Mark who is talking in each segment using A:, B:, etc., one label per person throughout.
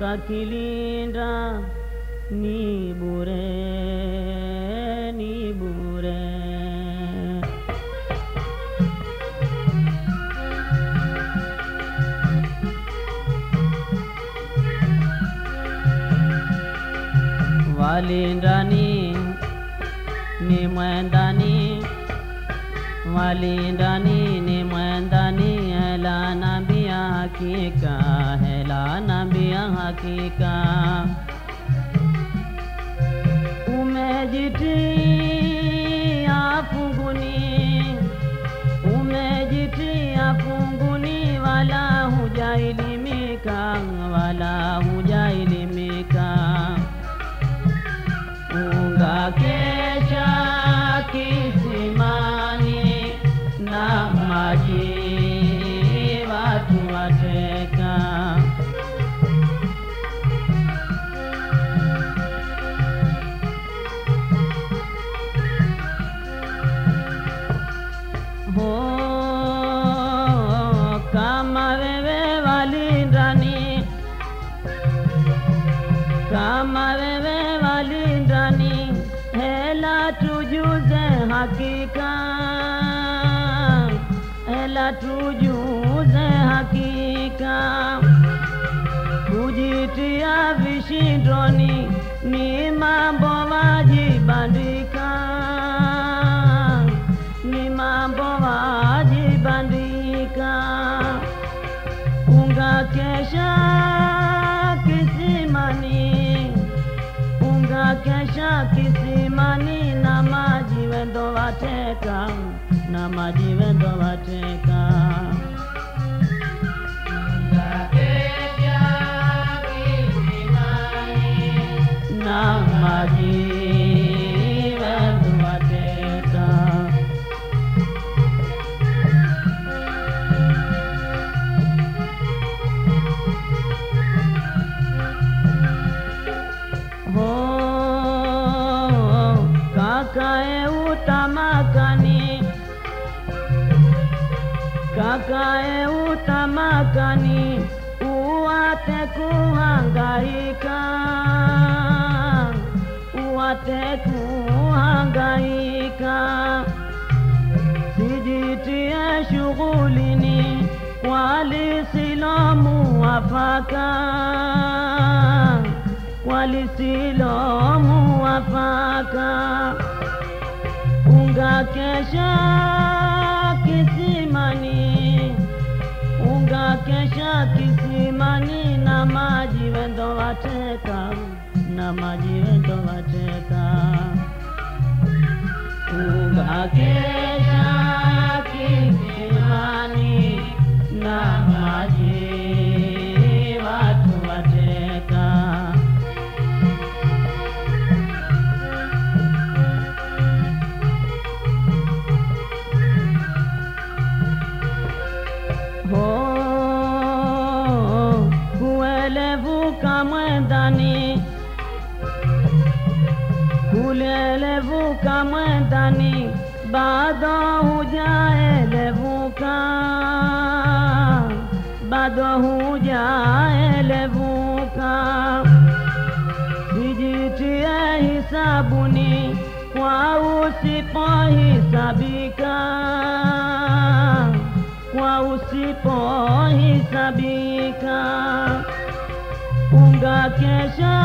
A: ukakilinda ni bure, ni bure. Walindani ni mwendani, walindani ni mwendani, hela nambia hakika, hela nambia hakika. Umejitia funguni, umejitia funguni, wala hujailimika, wala hujailimika. Ungakesha kisimani na maji watu wateka. Kama wewe walindani, kama wewe walindani, hela tujuze hakika, hela tujuze hakika. Kujitia vishindoni ni mambo wajibandika, ni mambo wajibandika. Ungakesha kisimani, ungakesha kisimani, na maji wendo wateka, na maji wendo wateka. Ungakesha kisimani, na maji wendo wateka. Kakae utamakani, kakae utamakani, uwate kuhangaika, uwate kuhangaika. Sijitie shughulini walisilo wafaka, walisilo muwafaka. Ungakesha kisimani, ungakesha kisimani, na maji wendo wateka, na maji wendo wateka. Ungakesha kisimani, na maji watu wateka. Kuelevuka mwendani, kulelevuka mwendani, bado hujaelevuka, bado hujaelevuka. Sijitie hisabuni kwa usipohisabika, kwa usipohisabika. Ungakesha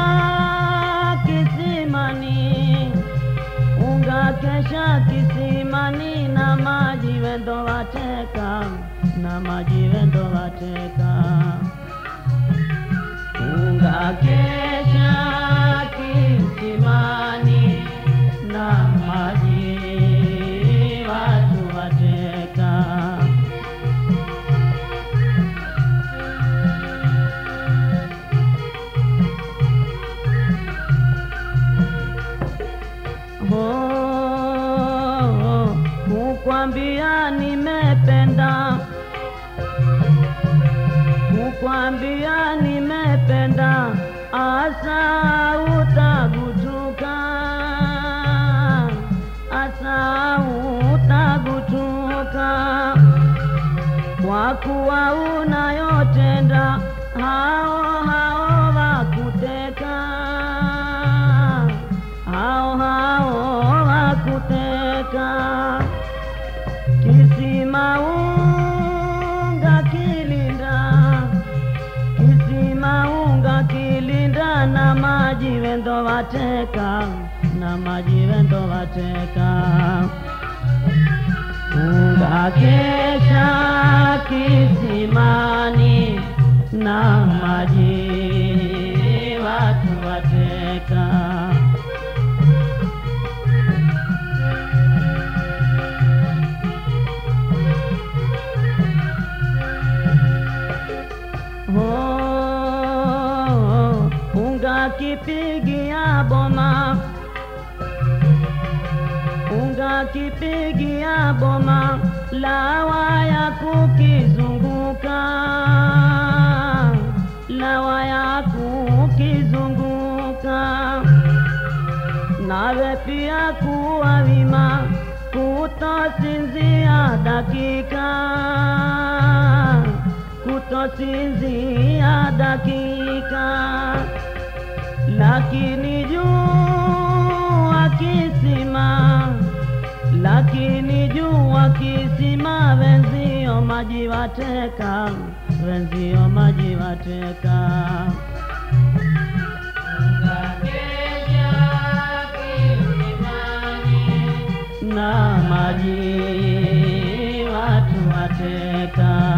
A: kisimani, ungakesha kisimani, na maji wendo wateka, na maji wendo wateka. Ungakesha kisimani, na maji watu wateka. Kukwambia nimependa, kukwambia nimependa, asa utagutuka, asa utagutuka. Kwa kuwa unayotenda hao hao wateka na majiwendo wateka. Ungakesha kisimani na maji watu wateka. Ungakipigia boma, ungakipigia boma, lawa ya kukizunguka, lawa ya kukizunguka. Nawe pia kuwa wima, kutosinzia dakika, kutosinzia dakika. Lakini jua kisima, lakini jua kisima, wenzio maji wateka, wenzio maji wateka. Ungakesha kisimani na maji watu wateka.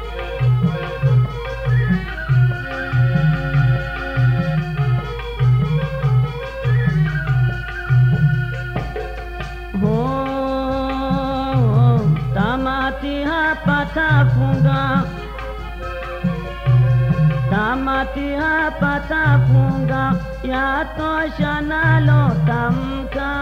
A: Tamati hapa tafunga, tamati hapa tafunga, yatosha nalo tamka,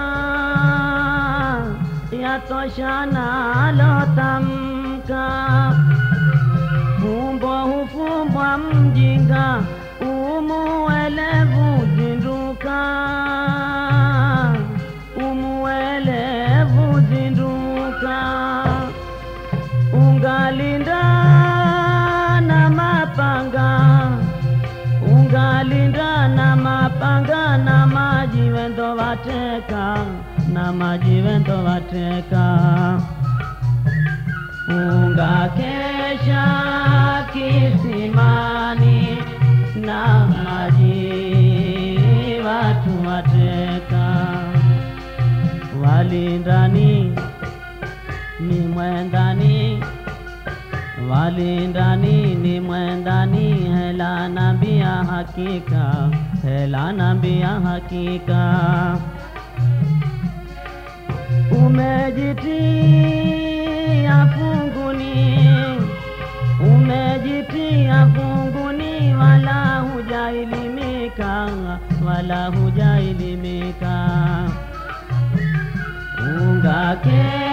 A: yatosha nalo tamka. Fumbo hufumbwa mjinga, umuelevu zinduka, umuelevu zinduka. Ungalinda na mapanga, ungalinda na mapanga, na majiwendo wateka, na majiwendo wateka. Ungakesha kisimani na maji watu wateka. Walindani ni mwendani, walindani ni mwendani, hela nambia hakika, hela nambia hakika. Umejitia funguni, umejitia funguni, wala hujaelimika, wala hujaelimika. Ungakesha